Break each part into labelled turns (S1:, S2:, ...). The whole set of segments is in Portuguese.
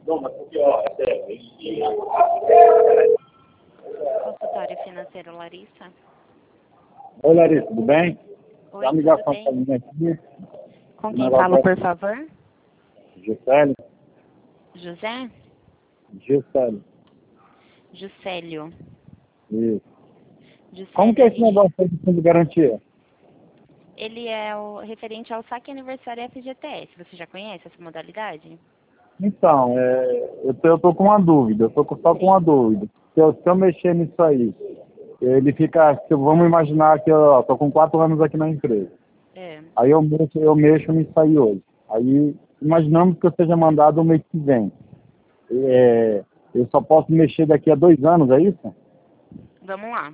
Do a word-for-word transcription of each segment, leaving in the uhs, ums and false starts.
S1: Não, mas porque, ó, é sério, ele...
S2: Consultório financeiro Larissa.
S1: Oi, Larissa, tudo bem?
S2: Oi,
S1: Dá uma
S2: tudo
S1: ligação pra
S2: bem?
S1: mim aqui.
S2: Com
S1: O
S2: quem
S1: negócio
S2: falo,
S1: é
S2: por favor?
S1: Juscelio.
S2: José?
S1: Juscelio.
S2: Juscelio.
S1: Isso. Como que
S2: Juscelio,
S1: é esse
S2: ele,
S1: negócio aí de fundo de garantia?
S2: ele é o referente ao saque aniversário F G T S. Você já conhece essa modalidade?
S1: Então, é, eu, tô, eu tô com uma dúvida, eu tô com- só com uma
S2: Sim.
S1: dúvida. Se eu, se eu mexer nisso aí, ele fica, se, vamos imaginar que eu ó, tô com quatro anos aqui na empresa.
S2: É.
S1: Aí eu mexo, eu mexo nisso aí hoje. Aí imaginamos que eu seja mandado o mês que vem. É, eu só posso mexer daqui a dois anos, é isso?
S2: Vamos lá.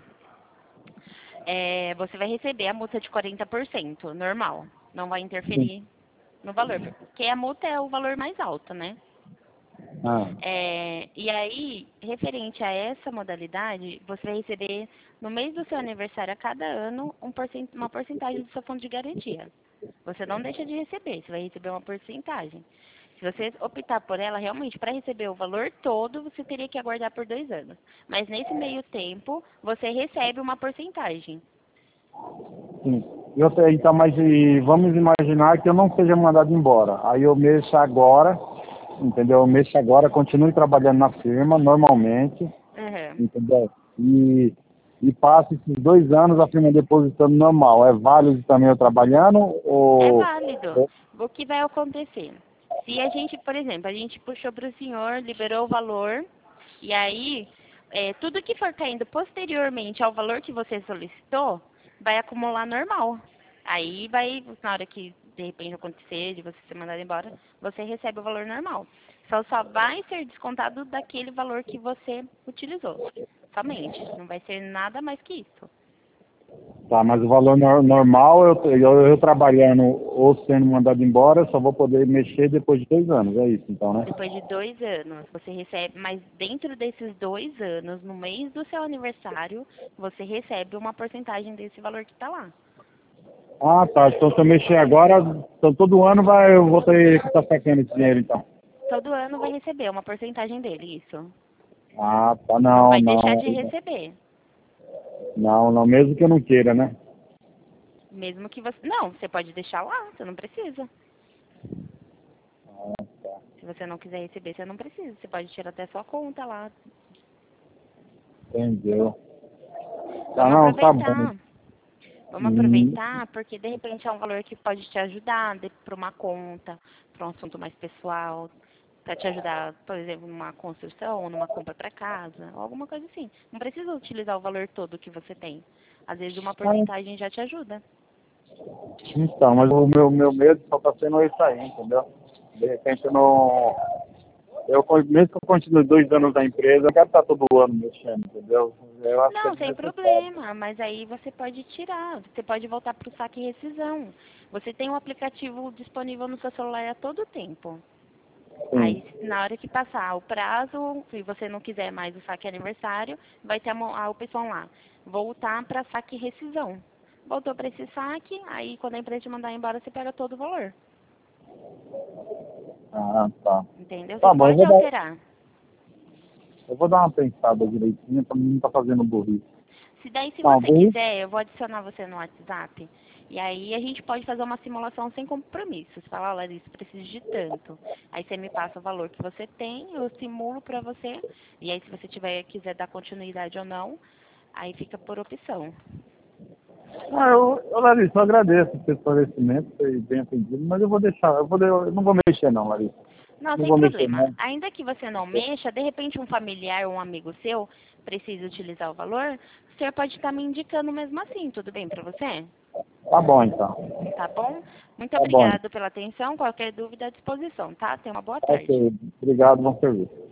S2: É, você vai receber a multa de quarenta por cento, normal. Não vai
S1: Sim.
S2: interferir no valor, porque a multa é o valor mais alto, né?
S1: Ah,
S2: É, e aí, referente a essa modalidade, você vai receber, no mês do seu aniversário, a cada ano, um porcent, uma porcentagem do seu fundo de garantia. Você não deixa de receber, você vai receber uma porcentagem. Se você optar por ela, realmente, para receber o valor todo, você teria que aguardar por dois anos. Mas nesse meio tempo, você recebe uma porcentagem.
S1: sim. Eu, te- então, mas e vamos imaginar que eu não seja mandado embora. Aí eu mexo agora, entendeu? Eu mexo agora, continuo trabalhando na firma normalmente,
S2: Uhum.
S1: entendeu? E, e passo esses dois anos a firma depositando normal. É válido também eu trabalhando
S2: É
S1: ou...
S2: válido.
S1: ou-
S2: O que vai acontecer? Se a gente, por exemplo, a gente puxou para o senhor, liberou o valor, e aí é, tudo que for caindo posteriormente ao valor que você solicitou, vai acumular normal. Aí vai, na hora que de repente acontecer, de você ser mandado embora, você recebe o valor normal. Só só vai ser descontado daquele valor que você utilizou. Somente. Não vai ser nada mais que isso.
S1: Tá, mas o valor nor- normal, eu, eu, eu trabalhando ou sendo mandado embora, eu só vou poder mexer depois de dois anos, é isso então, né?
S2: Depois de dois anos, você recebe, mas dentro desses dois anos, no mês do seu aniversário, você recebe uma porcentagem desse valor que está lá.
S1: Ah, tá. Então se eu mexer agora, então todo ano vai, eu vou ter que estar sacando esse dinheiro então.
S2: Todo ano vai receber uma porcentagem dele, isso.
S1: Ah, tá.
S2: Não
S1: Não,
S2: vai deixar
S1: não.
S2: de receber.
S1: Não, não, mesmo que eu não queira, né?
S2: Mesmo que você. Não, você pode deixar lá, você não precisa.
S1: Ah, tá.
S2: Se você não quiser receber, você não precisa. Você pode tirar até sua conta lá.
S1: Entendeu. Tá,
S2: Vamos
S1: não, tá bom.
S2: aproveitar. Vamos
S1: Hum,
S2: aproveitar porque de repente é um valor que pode te ajudar para uma conta, para um assunto mais pessoal, para te ajudar, por exemplo, numa construção, numa compra para casa, ou alguma coisa assim. Não precisa utilizar o valor todo que você tem. Às vezes uma
S1: ah,
S2: porcentagem já te ajuda.
S1: então, mas o meu, meu medo só tá sendo isso aí, entendeu? De repente eu não. Eu, mesmo que eu continue dois anos na empresa, eu quero estar todo ano mexendo, entendeu? Eu acho que é
S2: Não, sem
S1: desnecessário.
S2: problema, mas aí você pode tirar, você pode voltar para o saque e rescisão. Você tem um aplicativo disponível no seu celular a todo tempo.
S1: Sim.
S2: Aí, na hora que passar o prazo, se você não quiser mais o saque aniversário, vai ter a, mo- a opção lá, voltar para saque e rescisão. Voltou para esse saque, aí quando a empresa te mandar embora, você pega todo o valor.
S1: Ah, tá.
S2: Entendeu? Você
S1: Tá bom, eu
S2: pode
S1: vou dar,
S2: alterar.
S1: eu vou dar uma pensada direitinho pra mim não tá fazendo burrice.
S2: Se daí, se
S1: Tá,
S2: você
S1: burrice?
S2: quiser, eu vou adicionar você no WhatsApp. E aí a gente pode fazer uma simulação sem compromisso. Você fala, olha, isso precisa de tanto. Aí você me passa o valor que você tem, eu simulo para você. E aí se você tiver, quiser dar continuidade ou não, aí fica por opção.
S1: Ah, eu, eu, Larissa, eu agradeço o seu esclarecimento, foi bem atendido, mas eu vou deixar, eu, vou, de- eu não vou mexer não, Larissa.
S2: Não,
S1: Não
S2: sem
S1: vou mexer
S2: problema.
S1: não.
S2: Ainda que você não mexa, de repente um familiar ou um amigo seu precisa utilizar o valor, o senhor pode estar me indicando mesmo assim, tudo bem para você?
S1: Tá bom então.
S2: Tá bom? Muito
S1: Tá bom.
S2: obrigada pela atenção. Qualquer dúvida à disposição, tá? Tenha uma boa tarde.
S1: Ok, obrigado, bom serviço.